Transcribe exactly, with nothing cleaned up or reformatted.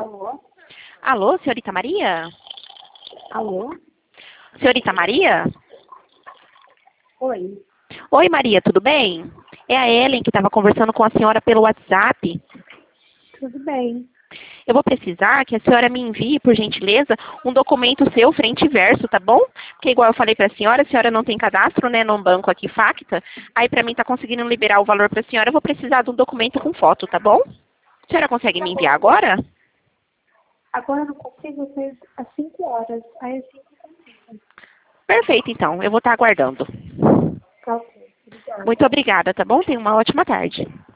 Alô? Alô, senhorita Maria? Alô? Senhorita Maria? Oi. Oi, Maria, tudo bem? É a Ellen que estava conversando com a senhora pelo WhatsApp. Tudo bem. Eu vou precisar que a senhora me envie, por gentileza, um documento seu frente e verso, tá bom? Porque igual eu falei para a senhora, a senhora não tem cadastro, né, num banco aqui, Facta. Aí para mim tá conseguindo liberar o valor para a senhora, eu vou precisar de um documento com foto, tá bom? A senhora consegue me enviar agora? Agora eu não consigo ver às cinco horas. Aí às cinco eu consigo. Perfeito, então. Eu vou estar aguardando. Tá ok. Obrigada. Muito obrigada, tá bom? Tenha uma ótima tarde.